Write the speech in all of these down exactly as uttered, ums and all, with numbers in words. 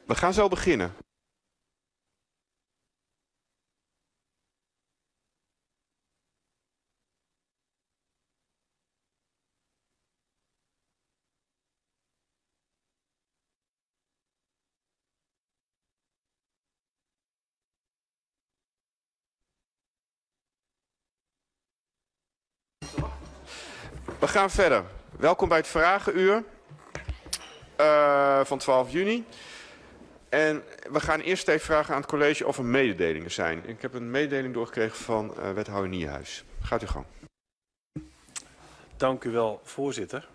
We gaan zo beginnen. We gaan verder. Welkom bij het Vragenuur uh, van twaalf juni. En we gaan eerst even vragen aan het college of er mededelingen zijn. Ik heb een mededeling doorgekregen van uh, wethouder Nierhuis. Gaat u gang. Dank u wel, voorzitter,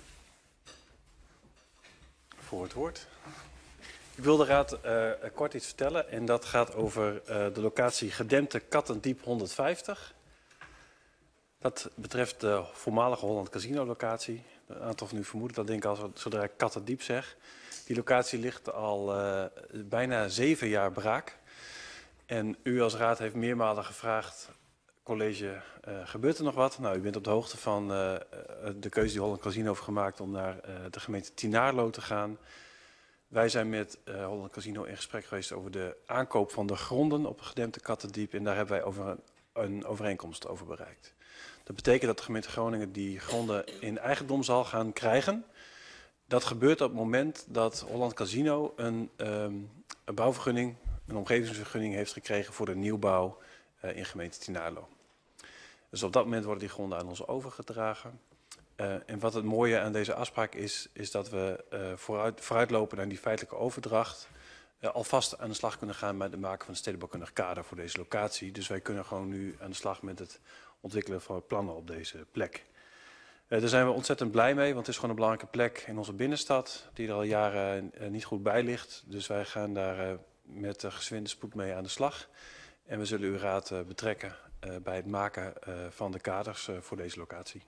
voor het woord. Ik wil de raad uh, kort iets vertellen en dat gaat over uh, de locatie Gedempte Kattendiep honderdvijftig. Dat betreft de voormalige Holland Casino locatie. Een aantal van u vermoeden dat denk ik al zodra ik Kattendiep zeg. Die locatie ligt al uh, bijna zeven jaar braak. En u als raad heeft meermalen gevraagd, college, uh, gebeurt er nog wat? Nou, u bent op de hoogte van uh, de keuze die Holland Casino heeft gemaakt om naar uh, de gemeente Tienaarlo te gaan. Wij zijn met uh, Holland Casino in gesprek geweest over de aankoop van de gronden op Gedempte Kattendiep. En daar hebben wij over een, een overeenkomst over bereikt. Dat betekent dat de gemeente Groningen die gronden in eigendom zal gaan krijgen. Dat gebeurt op het moment dat Holland Casino een, um, een bouwvergunning, een omgevingsvergunning heeft gekregen voor de nieuwbouw uh, in gemeente Tienaarlo. Dus op dat moment worden die gronden aan ons overgedragen. Uh, en wat het mooie aan deze afspraak is, is dat we uh, vooruit, vooruitlopen naar die feitelijke overdracht. Uh, alvast aan de slag kunnen gaan met het maken van een stedenbouwkundig kader voor deze locatie. Dus wij kunnen gewoon nu aan de slag met het ontwikkelen van plannen op deze plek. Uh, daar zijn we ontzettend blij mee, want het is gewoon een belangrijke plek in onze binnenstad die er al jaren uh, niet goed bij ligt. Dus wij gaan daar uh, met uh, gezwinde spoed mee aan de slag. En we zullen uw raad uh, betrekken uh, bij het maken uh, van de kaders uh, voor deze locatie.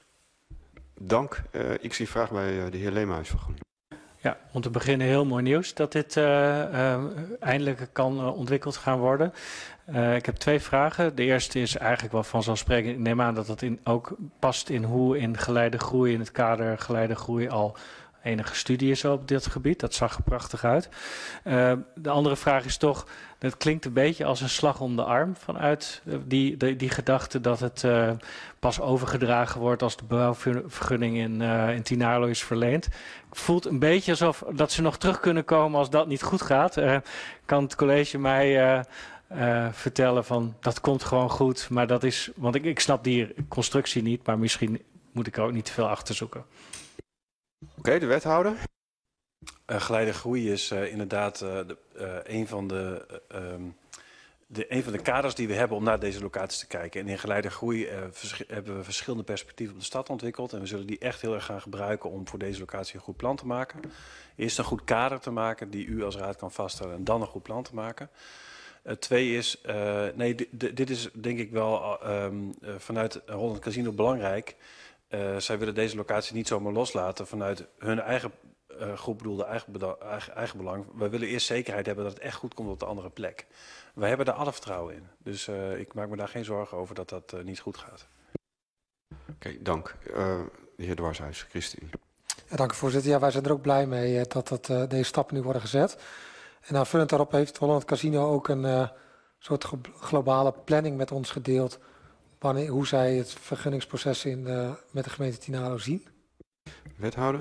Dank. Uh, ik zie een vraag bij uh, de heer Leemhuis van GroenLinks. Ja, om te beginnen heel mooi nieuws dat dit uh, uh, eindelijk kan uh, ontwikkeld gaan worden. Uh, ik heb twee vragen. De eerste is eigenlijk wel vanzelfsprekend. Ik neem aan dat dat in, ook past in hoe in geleide groei, in het kader geleide groei al enige studie is op dit gebied. Dat zag er prachtig uit. Uh, de andere vraag is toch, dat klinkt een beetje als een slag om de arm vanuit die, die, die gedachte dat het uh, pas overgedragen wordt als de bouwvergunning in, uh, in Tienaarlo is verleend. Het voelt een beetje alsof dat ze nog terug kunnen komen als dat niet goed gaat. Uh, kan het college mij uh, uh, vertellen van dat komt gewoon goed, maar dat is, want ik, ik snap die constructie niet, maar misschien moet ik er ook niet te veel achter zoeken. Oké, okay, de wethouder. Uh, geleide groei is uh, inderdaad uh, de, uh, een, van de, uh, um, de, een van de kaders die we hebben om naar deze locaties te kijken. En in geleide groei uh, hebben we verschillende perspectieven op de stad ontwikkeld. En we zullen die echt heel erg gaan gebruiken om voor deze locatie een goed plan te maken. Eerst een goed kader te maken die u als raad kan vaststellen en dan een goed plan te maken. Uh, twee is, uh, nee, dit is denk ik wel uh, um, uh, vanuit Holland Casino belangrijk. Uh, zij willen deze locatie niet zomaar loslaten vanuit hun eigen uh, groep bedoelde eigen, eigen, eigen belang. We willen eerst zekerheid hebben dat het echt goed komt op de andere plek. Wij hebben daar alle vertrouwen in. Dus uh, ik maak me daar geen zorgen over dat dat uh, niet goed gaat. Oké, okay, dank. Uh, de heer Dwarshuis, Christine. Ja, dank u voorzitter. Ja, wij zijn er ook blij mee dat, dat uh, deze stappen nu worden gezet. En aanvullend daarop heeft Holland Casino ook een uh, soort globale planning met ons gedeeld. Wanneer, hoe zij het vergunningsproces in, uh, met de gemeente Tienaarlo zien. Wethouder?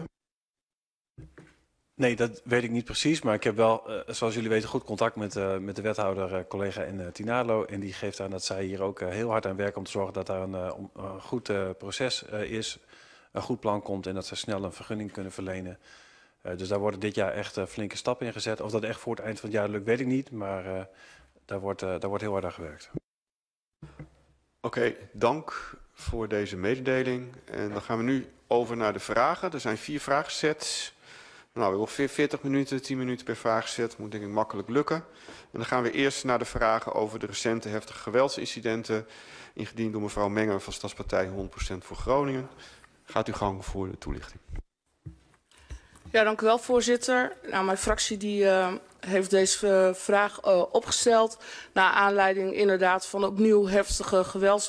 Nee, dat weet ik niet precies. Maar ik heb wel, uh, zoals jullie weten, goed contact met, uh, met de wethouder, uh, collega in uh, Tienaarlo. En die geeft aan dat zij hier ook uh, heel hard aan werken om te zorgen dat daar een, uh, een goed uh, proces uh, is. Een goed plan komt en dat ze snel een vergunning kunnen verlenen. Uh, dus daar worden dit jaar echt uh, flinke stappen in gezet. Of dat echt voor het eind van het jaar lukt, weet ik niet. Maar uh, daar, wordt, uh, daar wordt heel hard aan gewerkt. Oké, okay, dank voor deze mededeling. En dan gaan we nu over naar de vragen. Er zijn vier vraagsets. Nou, ongeveer veertig minuten, tien minuten per vraagset. Moet denk ik makkelijk lukken. En dan gaan we eerst naar de vragen over de recente heftige geweldsincidenten. Ingediend door mevrouw Menger van Stadspartij honderd procent voor Groningen. Gaat u gang voor de toelichting. Ja, dank u wel, voorzitter. Nou, mijn fractie die, uh, heeft deze uh, vraag uh, opgesteld naar aanleiding inderdaad van opnieuw heftige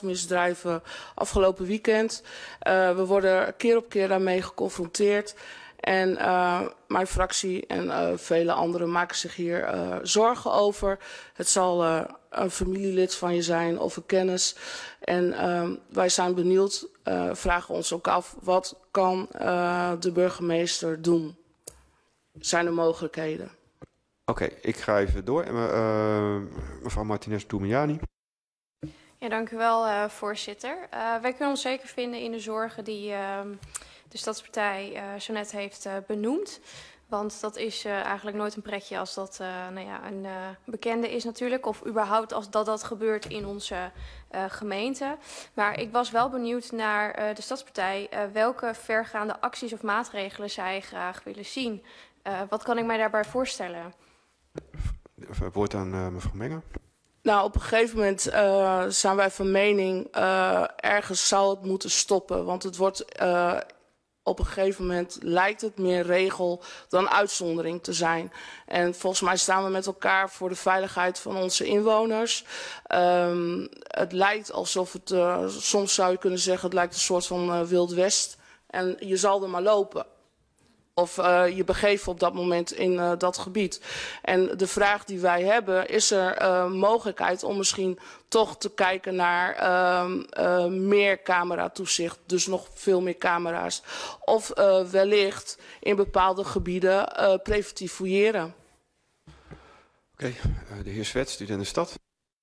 geweldsmisdrijven afgelopen weekend. Uh, we worden keer op keer daarmee geconfronteerd. En uh, mijn fractie en uh, vele anderen maken zich hier uh, zorgen over. Het zal uh, een familielid van je zijn of een kennis. En uh, wij zijn benieuwd, uh, vragen ons ook af, wat kan uh, de burgemeester doen? Zijn er mogelijkheden? Oké, okay, ik ga even door. Uh, mevrouw Martinez-Doemiani. Ja, dank u wel, uh, voorzitter. Uh, wij kunnen ons zeker vinden in de zorgen die uh, de Stadspartij uh, zo net heeft uh, benoemd. Want dat is uh, eigenlijk nooit een pretje als dat uh, nou ja, een uh, bekende is natuurlijk. Of überhaupt als dat dat gebeurt in onze uh, gemeente. Maar ik was wel benieuwd naar uh, de Stadspartij uh, welke vergaande acties of maatregelen zij graag willen zien. Uh, wat kan ik mij daarbij voorstellen? Woord aan uh, mevrouw Menger. Nou, op een gegeven moment uh, zijn wij van mening, uh, ergens zou het moeten stoppen. Want het wordt, uh, op een gegeven moment lijkt het meer regel dan uitzondering te zijn. En volgens mij staan we met elkaar voor de veiligheid van onze inwoners. Um, het lijkt alsof het, uh, soms zou je kunnen zeggen, het lijkt een soort van uh, Wild West. En je zal er maar lopen. Of uh, je begeven op dat moment in uh, dat gebied. En de vraag die wij hebben, is er uh, mogelijkheid om misschien toch te kijken naar uh, uh, meer cameratoezicht. Dus nog veel meer camera's. Of uh, wellicht in bepaalde gebieden uh, preventief fouilleren. Oké, okay, uh, de heer Swets, student in de stad.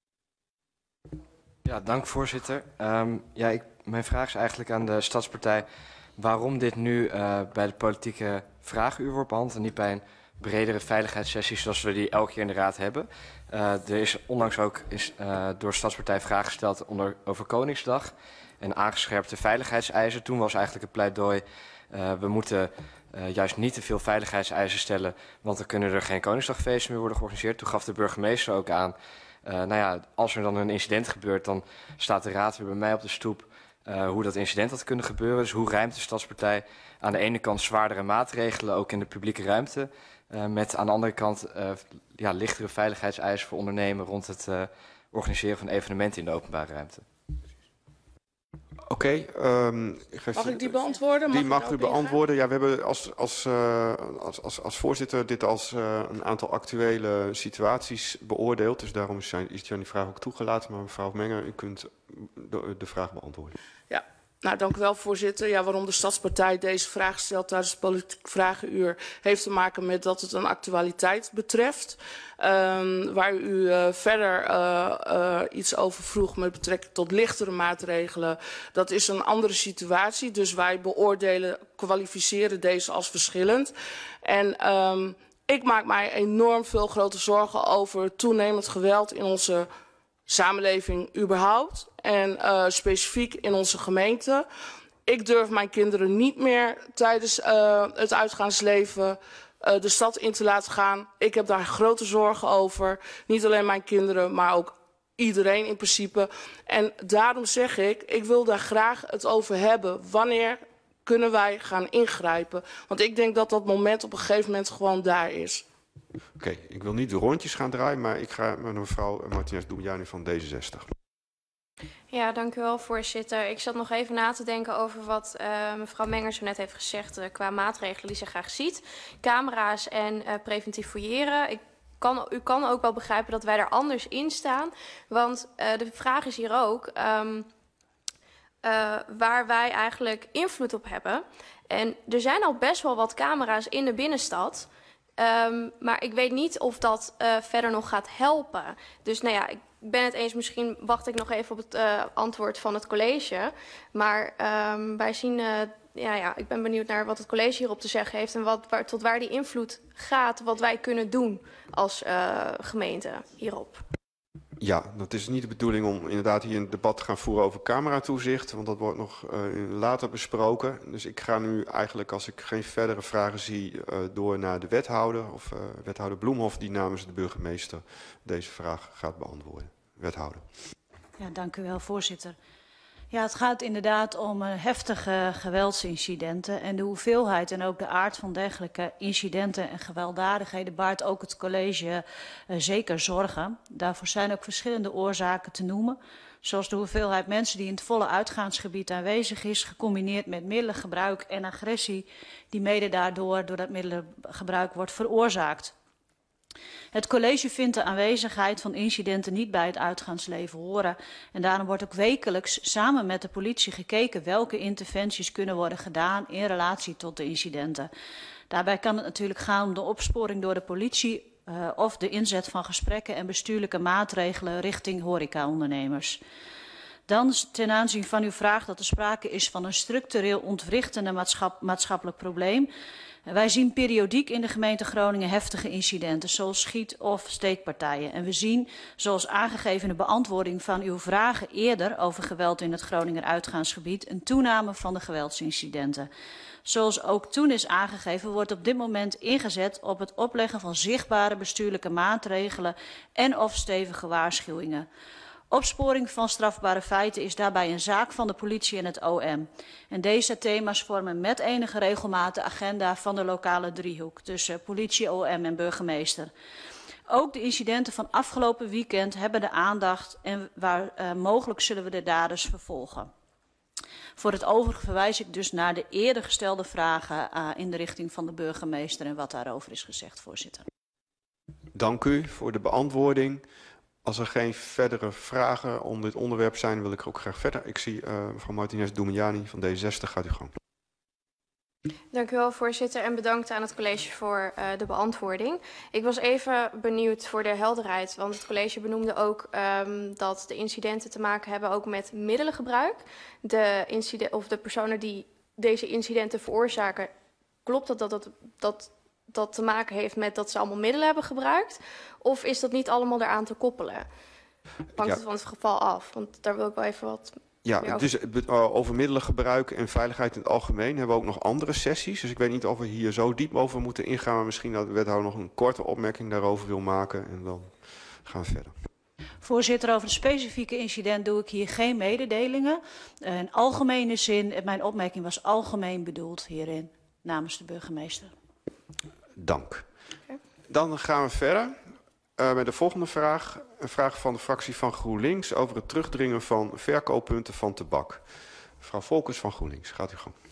Ja, dank voorzitter. Um, ja, ik, mijn vraag is eigenlijk aan de Stadspartij waarom dit nu uh, bij de politieke vragenuur wordt behandeld en niet bij een bredere veiligheidssessie zoals we die elke keer in de raad hebben. Uh, er is onlangs ook is, uh, door de Stadspartij vraag gesteld onder, over Koningsdag en aangescherpte veiligheidseisen. Toen was eigenlijk het pleidooi, uh, we moeten uh, juist niet te veel veiligheidseisen stellen, want dan kunnen er geen Koningsdagfeesten meer worden georganiseerd. Toen gaf de burgemeester ook aan, uh, nou ja, als er dan een incident gebeurt, dan staat de raad weer bij mij op de stoep. Uh, hoe dat incident had kunnen gebeuren. Dus hoe ruimt de Stadspartij aan de ene kant zwaardere maatregelen, ook in de publieke ruimte, uh, met aan de andere kant uh, ja, lichtere veiligheidseisen voor ondernemen rond het uh, organiseren van evenementen in de openbare ruimte. Oké, okay, um, mag ik die beantwoorden? Die mag, mag u beantwoorden. Ja, we hebben als, als, uh, als, als, als voorzitter dit als uh, een aantal actuele situaties beoordeeld. Dus daarom is Jan die vraag ook toegelaten. Maar mevrouw Menger, u kunt de, de vraag beantwoorden. Ja. Nou, dank u wel, voorzitter. Ja, waarom de Stadspartij deze vraag stelt tijdens het politiek vragenuur heeft te maken met dat het een actualiteit betreft. Um, waar u uh, verder uh, uh, iets over vroeg met betrekking tot lichtere maatregelen. Dat is een andere situatie, dus wij beoordelen, kwalificeren deze als verschillend. En um, ik maak mij enorm veel grote zorgen over toenemend geweld in onze samenleving überhaupt en uh, specifiek in onze gemeente. Ik durf mijn kinderen niet meer tijdens uh, het uitgaansleven uh, de stad in te laten gaan. Ik heb daar grote zorgen over. Niet alleen mijn kinderen, maar ook iedereen in principe. En daarom zeg ik, ik wil daar graag het over hebben. Wanneer kunnen wij gaan ingrijpen? Want ik denk dat dat moment op een gegeven moment gewoon daar is. Oké, okay, ik wil niet de rondjes gaan draaien, maar ik ga met mevrouw Martinez-Doemiani van D zesenzestig. Ja, dank u wel, voorzitter. Ik zat nog even na te denken over wat uh, mevrouw Menger zo net heeft gezegd uh, qua maatregelen die ze graag ziet. Camera's en uh, preventief fouilleren. Ik kan, u kan ook wel begrijpen dat wij er anders in staan. Want uh, de vraag is hier ook um, uh, waar wij eigenlijk invloed op hebben. En er zijn al best wel wat camera's in de binnenstad. Um, maar ik weet niet of dat uh, verder nog gaat helpen. Dus nou ja, ik ben het eens, misschien wacht ik nog even op het uh, antwoord van het college. Maar um, wij zien, uh, ja, ja, ik ben benieuwd naar wat het college hierop te zeggen heeft. En wat, waar, tot waar die invloed gaat, wat wij kunnen doen als uh, gemeente hierop. Ja, dat is niet de bedoeling om inderdaad hier een debat te gaan voeren over cameratoezicht. Want dat wordt nog uh, later besproken. Dus ik ga nu eigenlijk, als ik geen verdere vragen zie, uh, door naar de wethouder. Of uh, wethouder Bloemhof, die namens de burgemeester deze vraag gaat beantwoorden. Wethouder. Ja, dank u wel, voorzitter. Ja, het gaat inderdaad om uh, heftige geweldsincidenten. En de hoeveelheid en ook de aard van dergelijke incidenten en gewelddadigheden baart ook het college uh, zeker zorgen. Daarvoor zijn ook verschillende oorzaken te noemen. Zoals de hoeveelheid mensen die in het volle uitgaansgebied aanwezig is, gecombineerd met middelengebruik en agressie, die mede daardoor door dat middelengebruik wordt veroorzaakt. Het college vindt de aanwezigheid van incidenten niet bij het uitgaansleven horen. En daarom wordt ook wekelijks samen met de politie gekeken welke interventies kunnen worden gedaan in relatie tot de incidenten. Daarbij kan het natuurlijk gaan om de opsporing door de politie uh, of de inzet van gesprekken en bestuurlijke maatregelen richting horecaondernemers. Dan ten aanzien van uw vraag dat er sprake is van een structureel ontwrichtende maatschap, maatschappelijk probleem. Wij zien periodiek in de gemeente Groningen heftige incidenten, zoals schiet- of steekpartijen. En we zien, zoals aangegeven in de beantwoording van uw vragen eerder over geweld in het Groninger uitgaansgebied, een toename van de geweldsincidenten. Zoals ook toen is aangegeven, wordt op dit moment ingezet op het opleggen van zichtbare bestuurlijke maatregelen en of stevige waarschuwingen. Opsporing van strafbare feiten is daarbij een zaak van de politie en het O M. En deze thema's vormen met enige regelmaat de agenda van de lokale driehoek tussen politie, O M en burgemeester. Ook de incidenten van afgelopen weekend hebben de aandacht en waar uh, mogelijk zullen we de daders vervolgen. Voor het overige verwijs ik dus naar de eerder gestelde vragen uh, in de richting van de burgemeester en wat daarover is gezegd, voorzitter. Dank u voor de beantwoording. Als er geen verdere vragen om dit onderwerp zijn, wil ik er ook graag verder. Ik zie uh, mevrouw Martinez Doemiani van D zestig. Gaat u gang. Dank u wel, voorzitter, en bedankt aan het college voor uh, de beantwoording. Ik was even benieuwd voor de helderheid, want het college benoemde ook um, dat de incidenten te maken hebben ook met middelengebruik. De, incident, of de personen die deze incidenten veroorzaken, klopt dat dat, dat, dat dat te maken heeft met dat ze allemaal middelen hebben gebruikt? Of is dat niet allemaal eraan te koppelen? Hangt ja. het van het geval af? Want daar wil ik wel even wat Ja, meer over. Dus uh, over middelengebruik en veiligheid in het algemeen hebben we ook nog andere sessies. Dus ik weet niet of we hier zo diep over moeten ingaan. Maar misschien dat de wethouder nog een korte opmerking daarover wil maken. En dan gaan we verder. Voorzitter, over het specifieke incident doe ik hier geen mededelingen. Uh, in algemene zin, mijn opmerking was algemeen bedoeld hierin, namens de burgemeester. Dank. Okay. Dan gaan we verder uh, met de volgende vraag. Een vraag van de fractie van GroenLinks over het terugdringen van verkooppunten van tabak. Mevrouw Volkers van GroenLinks, gaat u gang.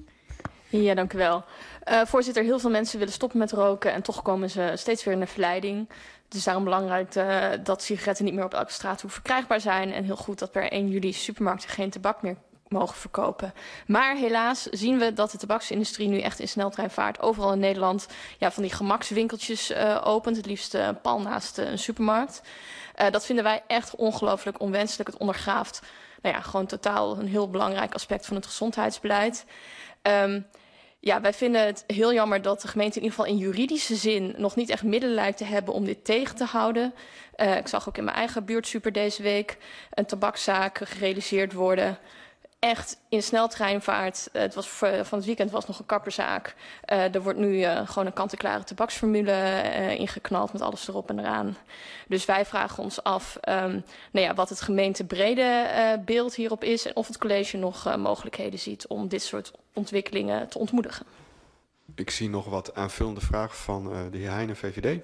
Ja, dank u wel. Uh, voorzitter, heel veel mensen willen stoppen met roken en toch komen ze steeds weer in de verleiding. Het is daarom belangrijk uh, dat sigaretten niet meer op elke straathoek verkrijgbaar zijn. En heel goed dat per één juli supermarkten geen tabak meer mogen verkopen. Maar helaas zien we dat de tabaksindustrie nu echt in sneltreinvaart overal in Nederland ja, van die gemakswinkeltjes uh, opent. Het liefst uh, pal naast uh, een supermarkt. Uh, dat vinden wij echt ongelooflijk onwenselijk. Het ondergraaft nou ja, gewoon totaal een heel belangrijk aspect van het gezondheidsbeleid. Um, ja, wij vinden het heel jammer dat de gemeente in ieder geval in juridische zin nog niet echt middelen lijkt te hebben om dit tegen te houden. Uh, ik zag ook in mijn eigen buurtsuper deze week een tabakszaak gerealiseerd worden. Echt in sneltreinvaart. Uh, het was voor, van het weekend was nog een kapperzaak. Uh, er wordt nu uh, gewoon een kant-en-klare tabaksformule uh, ingeknald met alles erop en eraan. Dus wij vragen ons af um, nou ja, wat het gemeentebrede uh, beeld hierop is en of het college nog uh, mogelijkheden ziet om dit soort ontwikkelingen te ontmoedigen. Ik zie nog wat aanvullende vragen van uh, de heer Heijnen, V V D.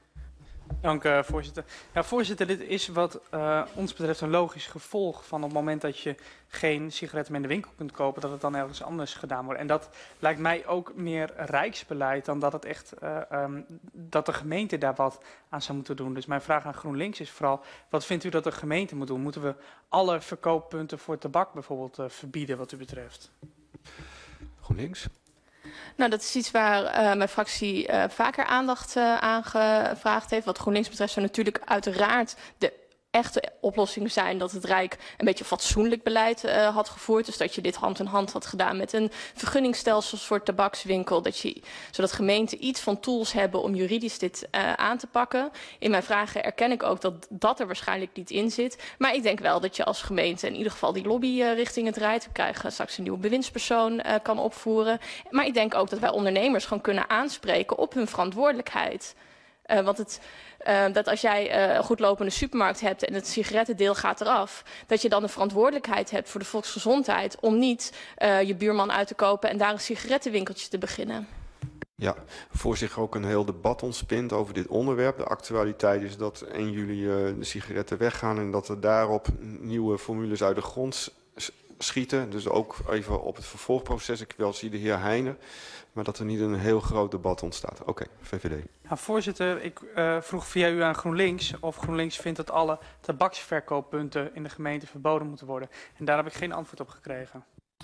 Dank uh, voorzitter. Ja, voorzitter, dit is wat uh, ons betreft een logisch gevolg van op het moment dat je geen sigaretten meer in de winkel kunt kopen, dat het dan ergens anders gedaan wordt. En dat lijkt mij ook meer rijksbeleid dan dat het echt uh, um, dat de gemeente daar wat aan zou moeten doen. Dus mijn vraag aan GroenLinks is vooral, wat vindt u dat de gemeente moet doen? Moeten we alle verkooppunten voor tabak bijvoorbeeld uh, verbieden wat u betreft? GroenLinks? Nou, dat is iets waar uh, mijn fractie uh, vaker aandacht uh, aan gevraagd heeft. Wat GroenLinks betreft zou natuurlijk uiteraard de echte oplossing zijn dat het Rijk een beetje fatsoenlijk beleid uh, had gevoerd. Dus dat je dit hand in hand had gedaan met een vergunningstelsel voor tabakswinkel. Dat je, zodat gemeenten iets van tools hebben om juridisch dit uh, aan te pakken. In mijn vragen erken ik ook dat dat er waarschijnlijk niet in zit. Maar ik denk wel dat je als gemeente in ieder geval die lobby uh, richting het Rijk, we krijgen straks een nieuwe bewindspersoon, uh, kan opvoeren. Maar ik denk ook dat wij ondernemers gewoon kunnen aanspreken op hun verantwoordelijkheid. Uh, want het, uh, dat als jij uh, een goed lopende supermarkt hebt en het sigarettendeel gaat eraf, dat je dan de verantwoordelijkheid hebt voor de volksgezondheid om niet uh, je buurman uit te kopen en daar een sigarettenwinkeltje te beginnen. Ja, voor zich ook een heel debat ontspint over dit onderwerp. De actualiteit is dat één juli uh, de sigaretten weggaan en dat er daarop nieuwe formules uit de grond schieten. Dus ook even op het vervolgproces. Ik wel zie de heer Heijnen, maar dat er niet een heel groot debat ontstaat. Oké, okay, V V D. Nou, voorzitter, ik uh, vroeg via u aan GroenLinks of GroenLinks vindt dat alle tabaksverkooppunten in de gemeente verboden moeten worden. En daar heb ik geen antwoord op gekregen.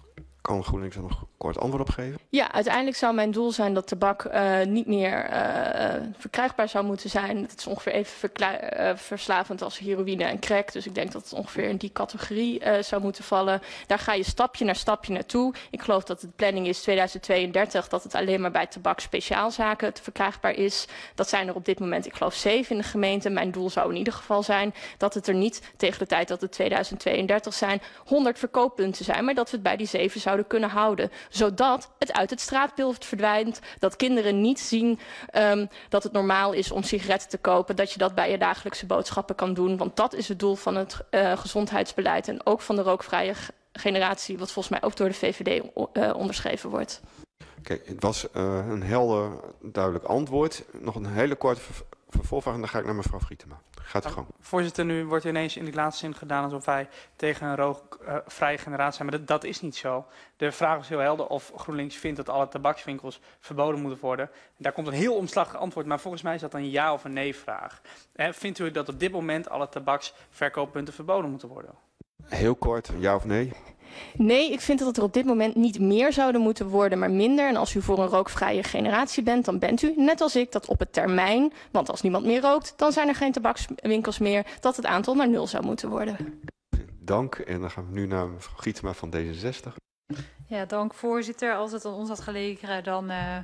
Kan GroenLinks daar nog kort antwoord op geven? Ja, uiteindelijk zou mijn doel zijn dat tabak uh, niet meer uh, verkrijgbaar zou moeten zijn. Het is ongeveer even uh, verslavend als heroïne en crack. Dus ik denk dat het ongeveer in die categorie uh, zou moeten vallen. Daar ga je stapje naar stapje naartoe. Ik geloof dat de planning is tweeduizend tweeëndertig dat het alleen maar bij tabakspeciaalzaken te verkrijgbaar is. Dat zijn er op dit moment, ik geloof, zeven in de gemeente. Mijn doel zou in ieder geval zijn dat het er niet tegen de tijd dat het tweeduizend tweeëndertig zijn honderd verkooppunten zijn, maar dat we het bij die zeven zouden kunnen houden, zodat het uit het straatbeeld verdwijnt, dat kinderen niet zien um, dat het normaal is om sigaretten te kopen, dat je dat bij je dagelijkse boodschappen kan doen, want dat is het doel van het uh, gezondheidsbeleid en ook van de rookvrije generatie, wat volgens mij ook door de V V D uh, onderschreven wordt. Oké, okay, het was uh, een helder, duidelijk antwoord. Nog een hele korte ver vervolgvraag en dan ga ik naar mevrouw Grietema. Gaat u gang. Voorzitter, nu wordt ineens in die laatste zin gedaan alsof wij tegen een rookvrije uh, generatie zijn. Maar dat, dat is niet zo. De vraag is heel helder of GroenLinks vindt dat alle tabakswinkels verboden moeten worden. En daar komt een heel omslachtig antwoord, maar volgens mij is dat een ja of een nee vraag. En vindt u dat op dit moment alle tabaksverkooppunten verboden moeten worden? Heel kort, ja of nee? Nee, ik vind dat het er op dit moment niet meer zouden moeten worden, maar minder. En als u voor een rookvrije generatie bent, dan bent u, net als ik, dat op het termijn, want als niemand meer rookt, dan zijn er geen tabakswinkels meer, dat het aantal naar nul zou moeten worden. Dank. En dan gaan we nu naar mevrouw Grietema van D zesenzestig. Ja, dank voorzitter. Als het aan ons had gelegen, dan uh,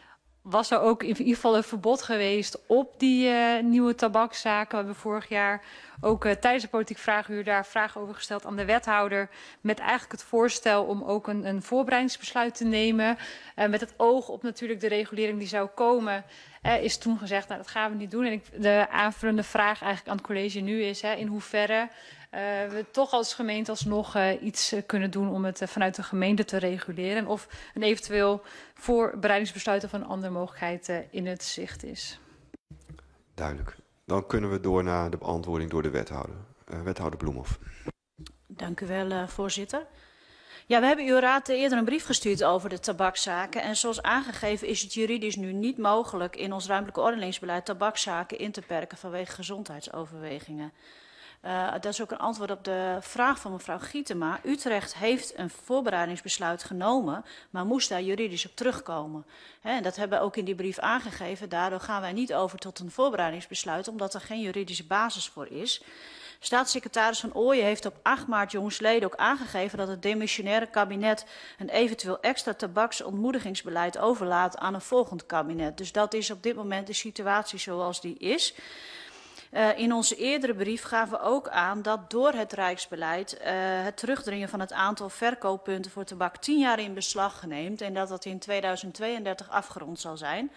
was er ook in ieder geval een verbod geweest op die uh, nieuwe tabakszaken. We hebben vorig jaar ook uh, tijdens de politiek vragenuur daar vragen over gesteld aan de wethouder. Met eigenlijk het voorstel om ook een, een voorbereidingsbesluit te nemen. Uh, met het oog op natuurlijk de regulering die zou komen. Uh, is toen gezegd, nou dat gaan we niet doen. En ik, de aanvullende vraag eigenlijk aan het college nu is, hè, in hoeverre uh, we toch als gemeente alsnog uh, iets uh, kunnen doen om het uh, vanuit de gemeente te reguleren. En of een eventueel voorbereidingsbesluit of een andere mogelijkheid uh, in het zicht is. Duidelijk. Dan kunnen we door naar de beantwoording door de wethouder. Uh, wethouder Bloemhoff. Dank u wel, uh, voorzitter. Ja, we hebben uw raad eerder een brief gestuurd over de tabakszaken. En zoals aangegeven is het juridisch nu niet mogelijk in ons ruimtelijk ordeningsbeleid tabakszaken in te perken vanwege gezondheidsoverwegingen. Uh, dat is ook een antwoord op de vraag van mevrouw Gietema. Utrecht heeft een voorbereidingsbesluit genomen, maar moest daar juridisch op terugkomen. He, en dat hebben we ook in die brief aangegeven. Daardoor gaan wij niet over tot een voorbereidingsbesluit, omdat er geen juridische basis voor is. Staatssecretaris Van Ooyen heeft op acht maart jongsleden ook aangegeven dat het demissionaire kabinet een eventueel extra tabaksontmoedigingsbeleid overlaat aan een volgend kabinet. Dus dat is op dit moment de situatie zoals die is. Uh, in onze eerdere brief gaven we ook aan dat door het Rijksbeleid uh, het terugdringen van het aantal verkooppunten voor tabak tien jaar in beslag neemt en dat dat in tweeduizend tweeëndertig afgerond zal zijn.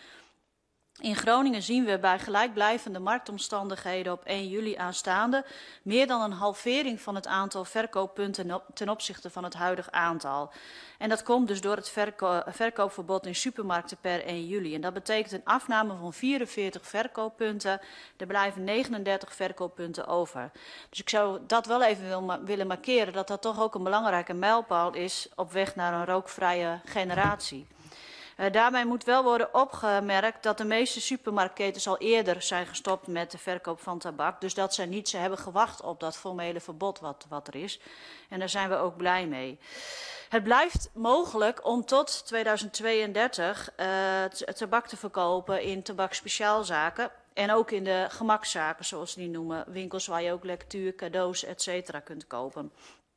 In Groningen zien we bij gelijkblijvende marktomstandigheden op één juli aanstaande meer dan een halvering van het aantal verkooppunten ten opzichte van het huidige aantal. En dat komt dus door het verko verkoopverbod in supermarkten per één juli. En dat betekent een afname van vierenveertig verkooppunten. Er blijven negenendertig verkooppunten over. Dus ik zou dat wel even wil ma willen markeren dat dat toch ook een belangrijke mijlpaal is op weg naar een rookvrije generatie. Uh, daarbij moet wel worden opgemerkt dat de meeste supermarktketens al eerder zijn gestopt met de verkoop van tabak. Dus dat zij niet ze hebben gewacht op dat formele verbod wat, wat er is. En daar zijn we ook blij mee. Het blijft mogelijk om tot tweeduizend tweeëndertig uh, tabak te verkopen in tabakspeciaalzaken. En ook in de gemakzaken, zoals die noemen. Winkels waar je ook lectuur, cadeaus, et cetera kunt kopen.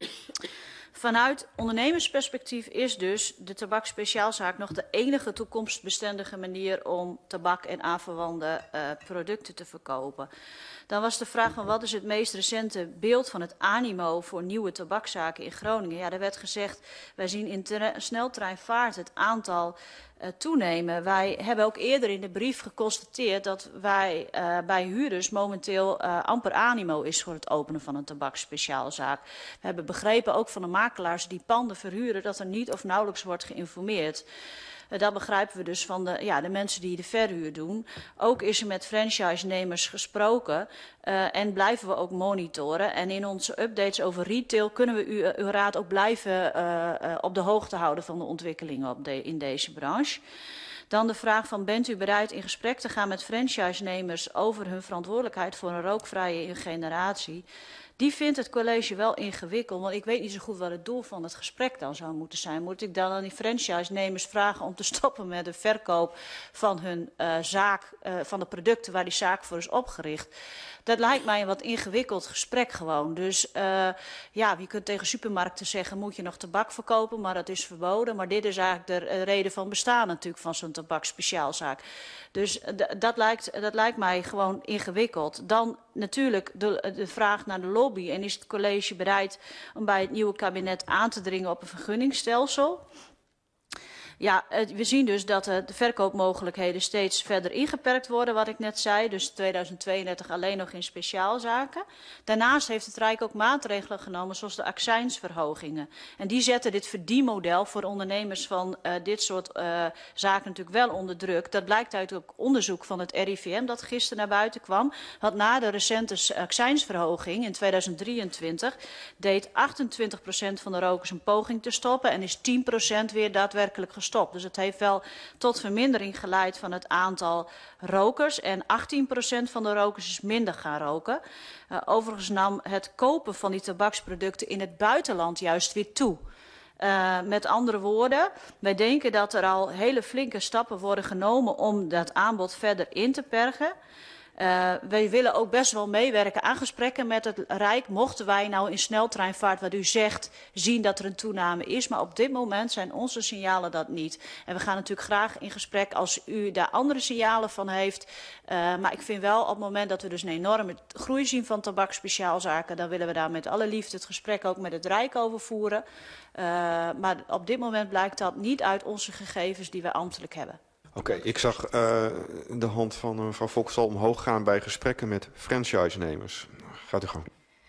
Vanuit ondernemersperspectief is dus de tabakspeciaalzaak nog de enige toekomstbestendige manier om tabak en aanverwante uh, producten te verkopen. Dan was de vraag van wat is het meest recente beeld van het animo voor nieuwe tabakzaken in Groningen. Ja, er werd gezegd, wij zien in sneltreinvaart het aantal uh, toenemen. Wij hebben ook eerder in de brief geconstateerd dat wij uh, bij huurders momenteel uh, amper animo is voor het openen van een tabaksspeciaalzaak. We hebben begrepen ook van de makelaars die panden verhuren dat er niet of nauwelijks wordt geïnformeerd. Uh, dat begrijpen we dus van de, ja, de mensen die de verhuur doen. Ook is er met franchise-nemers gesproken uh, en blijven we ook monitoren. En in onze updates over retail kunnen we u, uh, uw raad ook blijven uh, uh, op de hoogte houden van de ontwikkelingen op de, in deze branche. Dan de vraag van, bent u bereid in gesprek te gaan met franchise-nemers over hun verantwoordelijkheid voor een rookvrije generatie? Die vindt het college wel ingewikkeld, want ik weet niet zo goed wat het doel van het gesprek dan zou moeten zijn. Moet ik dan aan die franchise-nemers vragen om te stoppen met de verkoop van hun uh, zaak, uh, van de producten waar die zaak voor is opgericht? Dat lijkt mij een wat ingewikkeld gesprek gewoon. Dus uh, ja, je kunt tegen supermarkten zeggen, moet je nog tabak verkopen, maar dat is verboden. Maar dit is eigenlijk de uh, reden van bestaan natuurlijk van zo'n tabakspeciaalzaak. Dus uh, dat, lijkt, dat lijkt mij gewoon ingewikkeld. Dan natuurlijk de, de vraag naar de lobby. En is het college bereid om bij het nieuwe kabinet aan te dringen op een vergunningsstelsel? Ja, we zien dus dat de verkoopmogelijkheden steeds verder ingeperkt worden, wat ik net zei. Dus tweeduizend tweeëndertig alleen nog in speciaalzaken. Daarnaast heeft het Rijk ook maatregelen genomen, zoals de accijnsverhogingen. En die zetten dit verdienmodel voor ondernemers van uh, dit soort uh, zaken natuurlijk wel onder druk. Dat blijkt uit ook onderzoek van het R I V M dat gisteren naar buiten kwam. Want na de recente accijnsverhoging in tweeduizend drieëntwintig deed achtentwintig procent van de rokers een poging te stoppen en is tien procent weer daadwerkelijk gestopt. Dus het heeft wel tot vermindering geleid van het aantal rokers. En achttien procent van de rokers is minder gaan roken. Uh, overigens nam het kopen van die tabaksproducten in het buitenland juist weer toe. Uh, met andere woorden, wij denken dat er al hele flinke stappen worden genomen om dat aanbod verder in te perken. Uh, wij willen ook best wel meewerken aan gesprekken met het Rijk. Mochten wij nou in sneltreinvaart, wat u zegt, zien dat er een toename is. Maar op dit moment zijn onze signalen dat niet. En we gaan natuurlijk graag in gesprek als u daar andere signalen van heeft. Uh, maar ik vind wel op het moment dat we dus een enorme groei zien van tabakspeciaalzaken, dan willen we daar met alle liefde het gesprek ook met het Rijk over voeren. Uh, maar op dit moment blijkt dat niet uit onze gegevens die we ambtelijk hebben. Oké, okay, ik zag uh, de hand van uh, mevrouw Fox al omhoog gaan bij gesprekken met franchise-nemers. Gaat u gang.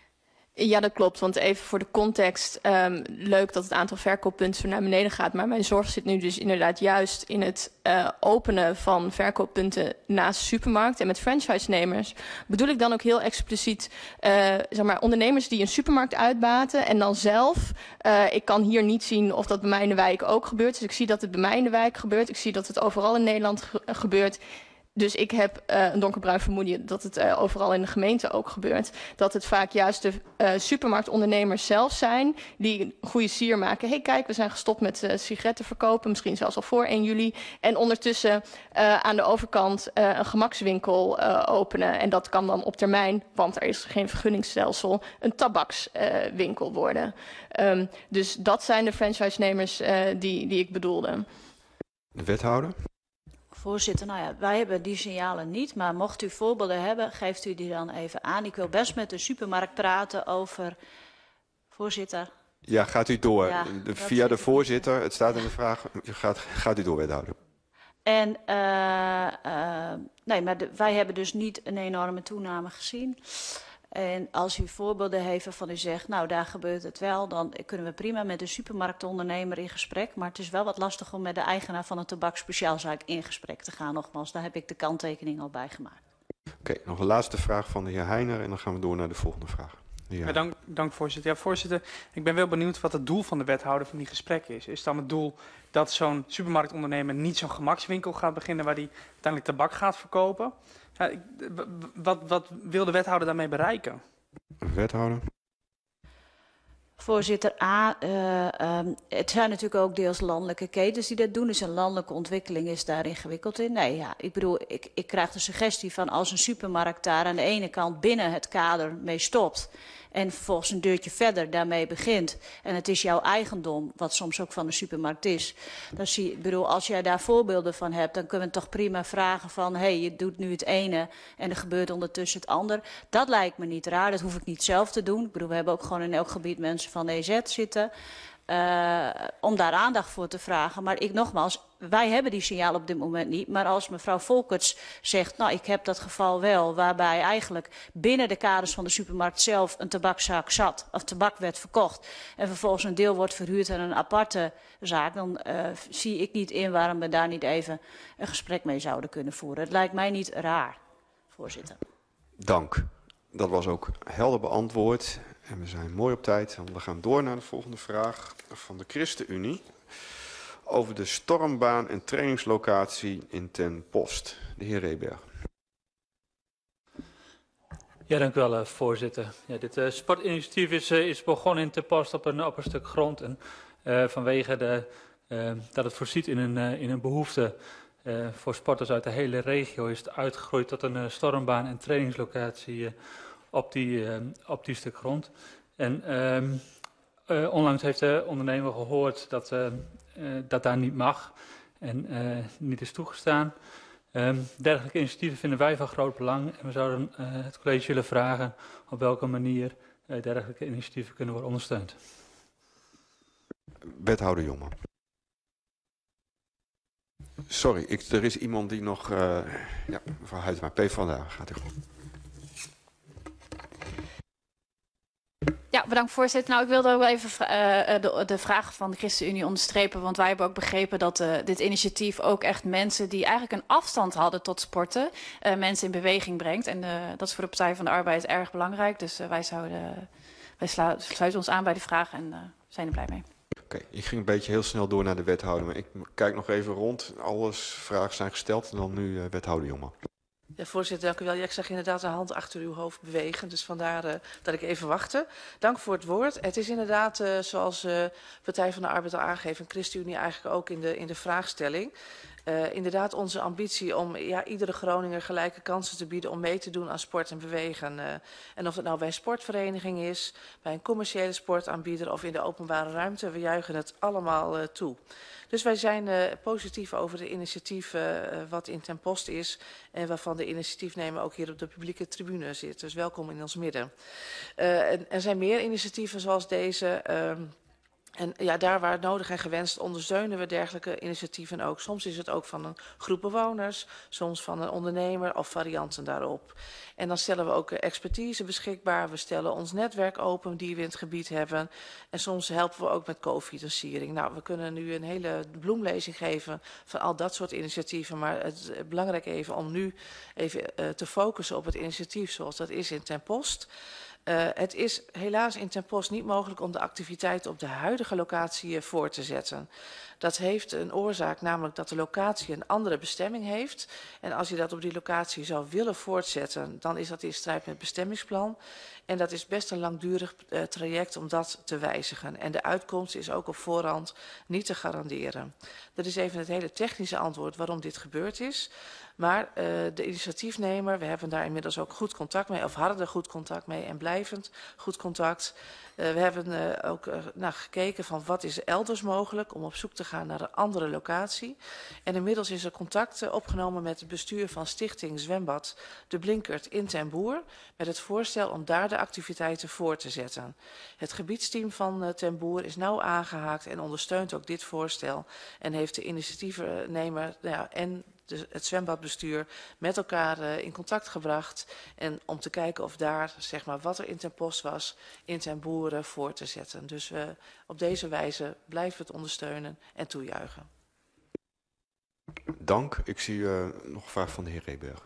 Ja, dat klopt. Want even voor de context, um, leuk dat het aantal verkooppunten zo naar beneden gaat. Maar mijn zorg zit nu dus inderdaad juist in het uh, openen van verkooppunten naast de supermarkt. En met franchise-nemers bedoel ik dan ook heel expliciet uh, zeg maar, ondernemers die een supermarkt uitbaten. En dan zelf, uh, ik kan hier niet zien of dat bij mij in de wijk ook gebeurt. Dus ik zie dat het bij mij in de wijk gebeurt. Ik zie dat het overal in Nederland ge gebeurt. Dus ik heb uh, een donkerbruin vermoeden dat het uh, overal in de gemeente ook gebeurt. Dat het vaak juist de uh, supermarktondernemers zelf zijn die een goede sier maken. Hé, hey, kijk, we zijn gestopt met uh, sigaretten verkopen, misschien zelfs al voor één juli. En ondertussen uh, aan de overkant uh, een gemakswinkel uh, openen. En dat kan dan op termijn, want er is geen vergunningsstelsel, een tabakswinkel uh, worden. Um, dus dat zijn de franchise-nemers uh, die, die ik bedoelde. De wethouder? Voorzitter, nou ja, wij hebben die signalen niet, maar mocht u voorbeelden hebben, geeft u die dan even aan. Ik wil best met de supermarkt praten over... Voorzitter. Ja, gaat u door. Ja, de, via de voorzitter, het staat in de vraag, gaat, gaat u door, wethouder. En, uh, uh, nee, maar de, wij hebben dus niet een enorme toename gezien. En als u voorbeelden heeft waarvan u zegt, nou daar gebeurt het wel, dan kunnen we prima met de supermarktondernemer in gesprek. Maar het is wel wat lastig om met de eigenaar van een tabaksspeciaalzaak in gesprek te gaan. Nogmaals, daar heb ik de kanttekening al bij gemaakt. Oké, okay, nog een laatste vraag van de heer Heijner en dan gaan we door naar de volgende vraag. Ja, dank, dank voorzitter. Ja, voorzitter, ik ben wel benieuwd wat het doel van de wethouder van die gesprekken is. Is dan het doel dat zo'n supermarktondernemer niet zo'n gemakswinkel gaat beginnen waar hij uiteindelijk tabak gaat verkopen? Ja, ik, wat, wat wil de wethouder daarmee bereiken? Wethouder. Voorzitter, A, uh, um, het zijn natuurlijk ook deels landelijke ketens die dat doen. Dus een landelijke ontwikkeling is daar ingewikkeld in. Nee, ja, ik bedoel, ik, ik krijg de suggestie van als een supermarkt daar aan de ene kant binnen het kader mee stopt en vervolgens een deurtje verder daarmee begint en het is jouw eigendom, wat soms ook van de supermarkt is. Dan zie ik bedoel, als jij daar voorbeelden van hebt, dan kunnen we toch prima vragen van, hé, hey, je doet nu het ene en er gebeurt ondertussen het ander. Dat lijkt me niet raar, dat hoef ik niet zelf te doen. Ik bedoel, we hebben ook gewoon in elk gebied mensen van E Z zitten. Uh, om daar aandacht voor te vragen. Maar ik nogmaals, wij hebben die signaal op dit moment niet. Maar als mevrouw Volkerts zegt, nou ik heb dat geval wel, waarbij eigenlijk binnen de kaders van de supermarkt zelf een tabakzaak zat, of tabak werd verkocht, en vervolgens een deel wordt verhuurd aan een aparte zaak, dan uh, zie ik niet in waarom we daar niet even een gesprek mee zouden kunnen voeren. Het lijkt mij niet raar, voorzitter. Dank. Dat was ook helder beantwoord. En we zijn mooi op tijd, want we gaan door naar de volgende vraag van de ChristenUnie. Over de stormbaan en trainingslocatie in Ten Post. De heer Reberg. Ja, dank u wel, uh, voorzitter. Ja, dit uh, sportinitiatief is, uh, is begonnen in Ten Post op een, op een stuk grond. En uh, vanwege de, uh, dat het voorziet in een, uh, in een behoefte uh, voor sporters uit de hele regio, is het uitgegroeid tot een uh, stormbaan en trainingslocatie uh, op, die, uh, op die stuk grond. En uh, uh, onlangs heeft de ondernemer gehoord dat, uh, uh, dat daar niet mag en uh, niet is toegestaan. Um, dergelijke initiatieven vinden wij van groot belang en we zouden uh, het college willen vragen op welke manier uh, dergelijke initiatieven kunnen worden ondersteund. Wethouder Jongen. Sorry, ik, er is iemand die nog... Uh, ja, mevrouw Huytema, PvdA, gaat u goed. Ja, bedankt voorzitter. Nou, ik wilde ook wel even uh, de, de vraag van de ChristenUnie onderstrepen, want wij hebben ook begrepen dat uh, dit initiatief ook echt mensen die eigenlijk een afstand hadden tot sporten, uh, mensen in beweging brengt. En uh, dat is voor de Partij van de Arbeid erg belangrijk. Dus uh, wij, zouden, wij slu sluiten ons aan bij de vraag en uh, zijn er blij mee. Oké, okay, ik ging een beetje heel snel door naar de wethouder, maar ik kijk nog even rond. Alle vragen zijn gesteld en dan nu uh, wethouder Jongen. Ja, voorzitter, dank u wel. Ja, ik zag inderdaad de hand achter uw hoofd bewegen, dus vandaar uh, dat ik even wachtte. Dank voor het woord. Het is inderdaad, uh, zoals uh, Partij van de Arbeid al aangeeft, en ChristenUnie eigenlijk ook in de, in de vraagstelling. Uh, inderdaad onze ambitie om ja, iedere Groninger gelijke kansen te bieden om mee te doen aan sport en bewegen. Uh, en of het nou bij een sportvereniging is, bij een commerciële sportaanbieder of in de openbare ruimte, we juichen het allemaal uh, toe. Dus wij zijn uh, positief over de initiatief uh, wat in Ten Post is en waarvan de initiatiefnemer ook hier op de publieke tribune zit. Dus welkom in ons midden. Uh, en er zijn meer initiatieven zoals deze. Uh, En ja, daar waar het nodig en gewenst ondersteunen we dergelijke initiatieven ook. Soms is het ook van een groep bewoners, soms van een ondernemer of varianten daarop. En dan stellen we ook expertise beschikbaar. We stellen ons netwerk open die we in het gebied hebben. En soms helpen we ook met co-financiering. Nou, we kunnen nu een hele bloemlezing geven van al dat soort initiatieven. Maar het is belangrijk even om nu even uh, te focussen op het initiatief zoals dat is in Ten Post. Uh, het is helaas in Ten Post niet mogelijk om de activiteit op de huidige locatie uh, voor te zetten. Dat heeft een oorzaak, namelijk dat de locatie een andere bestemming heeft. En als je dat op die locatie zou willen voortzetten, dan is dat in strijd met het bestemmingsplan. En dat is best een langdurig uh, traject om dat te wijzigen. En de uitkomst is ook op voorhand niet te garanderen. Dat is even het hele technische antwoord waarom dit gebeurd is. Maar uh, de initiatiefnemer, we hebben daar inmiddels ook goed contact mee, of hadden er goed contact mee en blijvend goed contact. Uh, we hebben uh, ook uh, naar gekeken van wat is elders mogelijk om op zoek te gaan naar een andere locatie. En inmiddels is er contact uh, opgenomen met het bestuur van Stichting Zwembad De Blinkert in Ten Boer, met het voorstel om daar de activiteiten voor te zetten. Het gebiedsteam van uh, Ten Boer is nauw aangehaakt en ondersteunt ook dit voorstel en heeft de initiatiefnemer uh, ja, en de, het zwembadbestuur met elkaar uh, in contact gebracht. En om te kijken of daar, zeg maar, wat er in Ten Post was, in Ten Boer uh, voor te zetten. Dus uh, op deze wijze blijven we het ondersteunen en toejuichen. Dank. Ik zie uh, nog een vraag van de heer Reberg.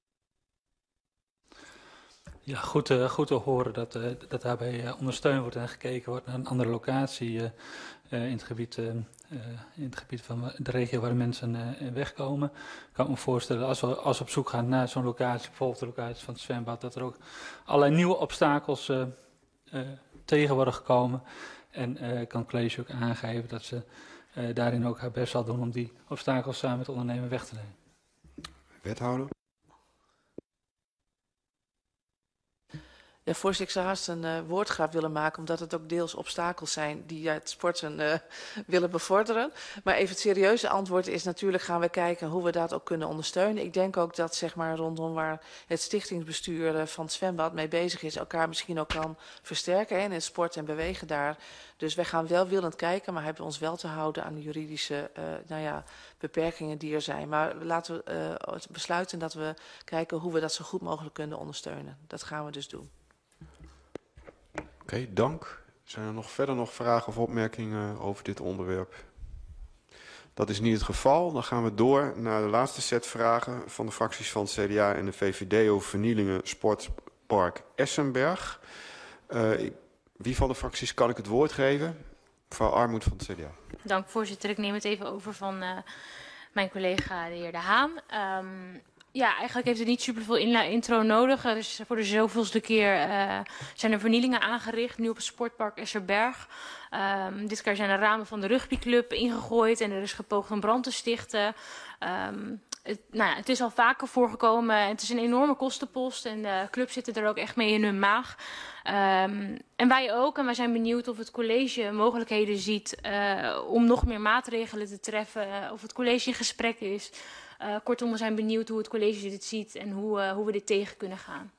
Ja, goed, uh, goed te horen dat, uh, dat daarbij uh, ondersteund wordt en gekeken wordt naar een andere locatie uh, uh, in, het gebied, uh, uh, in het gebied van de regio waar mensen uh, wegkomen. Ik kan me voorstellen, als we, als we op zoek gaan naar zo'n locatie, bijvoorbeeld de locatie van het zwembad, dat er ook allerlei nieuwe obstakels uh, uh, tegen worden gekomen. En uh, kan het college ook aangeven dat ze uh, daarin ook haar best zal doen om die obstakels samen met de ondernemer weg te nemen. Wethouder? Ja, voorzitter, ik zou haast een uh, woordgraaf willen maken, omdat het ook deels obstakels zijn die het sporten uh, willen bevorderen. Maar even het serieuze antwoord is natuurlijk gaan we kijken hoe we dat ook kunnen ondersteunen. Ik denk ook dat zeg maar rondom waar het stichtingsbestuur uh, van het zwembad mee bezig is, elkaar misschien ook kan versterken hè, in het sport en bewegen daar. Dus wij gaan wel willend kijken, maar hebben ons wel te houden aan de juridische uh, nou ja, beperkingen die er zijn. Maar laten we uh, besluiten dat we kijken hoe we dat zo goed mogelijk kunnen ondersteunen. Dat gaan we dus doen. Oké, okay, dank. Zijn er nog verder nog vragen of opmerkingen over dit onderwerp? Dat is niet het geval. Dan gaan we door naar de laatste set vragen van de fracties van het C D A en de V V D over vernielingen Sportpark Essenberg. Uh, wie van de fracties kan ik het woord geven? Mevrouw Armoed van het C D A. Dank voorzitter. Ik neem het even over van uh, mijn collega de heer De Haan. Um, Ja, eigenlijk heeft het niet superveel intro nodig. Dus voor de zoveelste keer uh, zijn er vernielingen aangericht, nu op het sportpark Esserberg. Um, dit keer zijn de ramen van de rugbyclub ingegooid en er is gepoogd een brand te stichten. Um, het, nou ja, het is al vaker voorgekomen. Het is een enorme kostenpost en de clubs zitten er ook echt mee in hun maag. Um, en wij ook. En wij zijn benieuwd of het college mogelijkheden ziet uh, om nog meer maatregelen te treffen. Uh, of het college in gesprek is. Uh, kortom, we zijn benieuwd hoe het college dit ziet en hoe, uh, hoe we dit tegen kunnen gaan.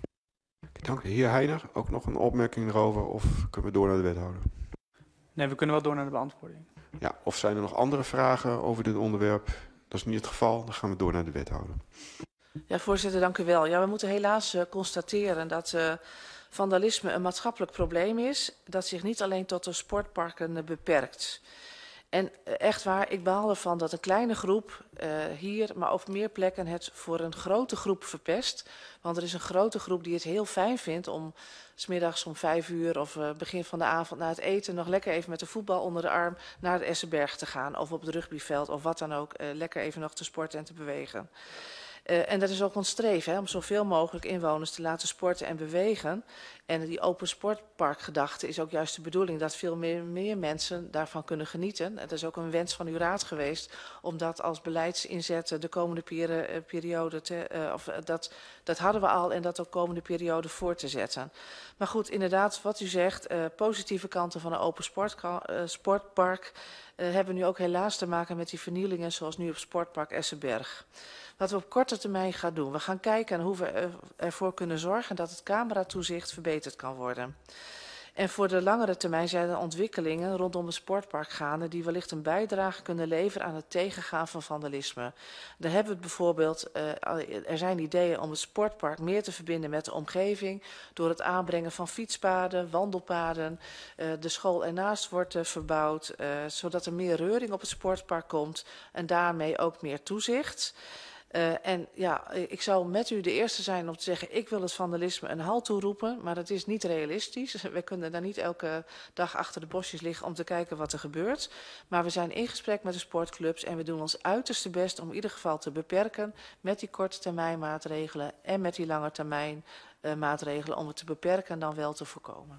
Dank. De heer Heijner, ook nog een opmerking erover of kunnen we door naar de wethouder? Nee, we kunnen wel door naar de beantwoording. Ja, of zijn er nog andere vragen over dit onderwerp? Dat is niet het geval, dan gaan we door naar de wethouder. Ja, voorzitter, dank u wel. Ja, we moeten helaas uh, constateren dat uh, vandalisme een maatschappelijk probleem is, dat zich niet alleen tot de sportparken uh, beperkt. En echt waar, ik baal ervan dat een kleine groep uh, hier, maar op meer plekken het voor een grote groep verpest. Want er is een grote groep die het heel fijn vindt om 's middags om vijf uur of uh, begin van de avond na het eten nog lekker even met de voetbal onder de arm naar de Essenberg te gaan. Of op het rugbyveld of wat dan ook, uh, lekker even nog te sporten en te bewegen. Uh, en dat is ook ons streven, hè, om zoveel mogelijk inwoners te laten sporten en bewegen. En die open sportparkgedachte is ook juist de bedoeling dat veel meer, meer mensen daarvan kunnen genieten. Het is ook een wens van uw raad geweest om dat als beleidsinzet de komende peri periode, te, uh, of dat, dat hadden we al en dat ook komende periode voor te zetten. Maar goed, inderdaad, wat u zegt, uh, positieve kanten van een open sport, uh, sportpark uh, hebben nu ook helaas te maken met die vernielingen zoals nu op sportpark Essenberg. Wat we op korte termijn gaan doen. We gaan kijken hoe we ervoor kunnen zorgen dat het cameratoezicht verbeterd kan worden. En voor de langere termijn zijn er ontwikkelingen rondom het sportpark gaande die wellicht een bijdrage kunnen leveren aan het tegengaan van vandalisme. Daar hebben we het bijvoorbeeld, uh, er zijn ideeën om het sportpark meer te verbinden met de omgeving door het aanbrengen van fietspaden, wandelpaden. Uh, de school ernaast wordt uh, verbouwd, uh, zodat er meer reuring op het sportpark komt en daarmee ook meer toezicht. Uh, en ja, ik zou met u de eerste zijn om te zeggen, ik wil het vandalisme een halt toeroepen, maar dat is niet realistisch. We kunnen daar niet elke dag achter de bosjes liggen om te kijken wat er gebeurt. Maar we zijn in gesprek met de sportclubs en we doen ons uiterste best om in ieder geval te beperken met die korte termijn maatregelen en met die lange termijn uh, maatregelen om het te beperken en dan wel te voorkomen.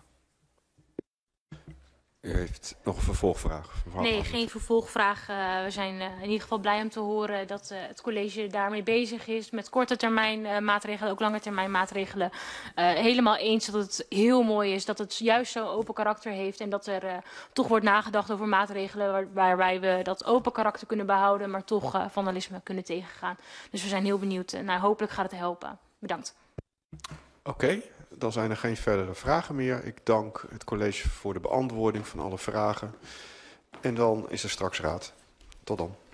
U heeft nog een vervolgvraag. Nee, Arnold. Geen vervolgvraag. Uh, we zijn uh, in ieder geval blij om te horen dat uh, het college daarmee bezig is. Met korte termijn uh, maatregelen, ook lange termijn maatregelen. Uh, helemaal eens dat het heel mooi is dat het juist zo'n open karakter heeft. En dat er uh, toch wordt nagedacht over maatregelen waar, waarbij we dat open karakter kunnen behouden. Maar toch uh, vandalisme kunnen tegengaan. Dus we zijn heel benieuwd. Uh, nou, hopelijk gaat het helpen. Bedankt. Oké. Okay. Dan zijn er geen verdere vragen meer. Ik dank het college voor de beantwoording van alle vragen. En dan is er straks raad. Tot dan.